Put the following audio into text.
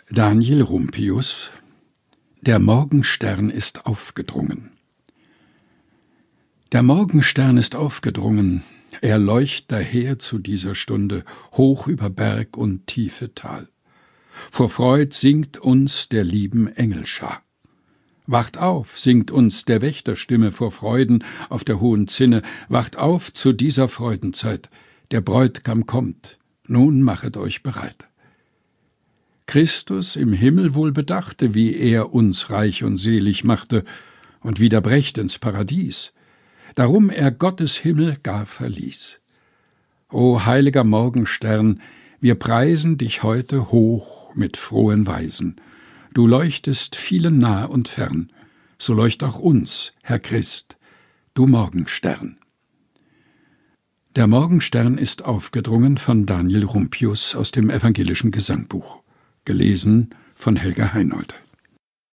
Daniel Rumpius: Der Morgenstern ist aufgedrungen. Der Morgenstern ist aufgedrungen, er leucht daher zu dieser Stunde, hoch über Berg und tiefe Tal. Vor Freud singt uns der lieben Engelschar. Wacht auf, singt uns der Wächterstimme vor Freuden auf der hohen Zinne, wacht auf zu dieser Freudenzeit, der Bräutigam kommt, nun machet euch bereit. Christus im Himmel wohl bedachte, wie er uns reich und selig machte und wieder brächt ins Paradies, darum er Gottes Himmel gar verließ. O heiliger Morgenstern, wir preisen dich heute hoch mit frohen Weisen. Du leuchtest vielen nah und fern, so leucht auch uns, Herr Christ, du Morgenstern. Der Morgenstern ist aufgedrungen von Daniel Rumpius aus dem Evangelischen Gesangbuch, gelesen von Helga Heinold.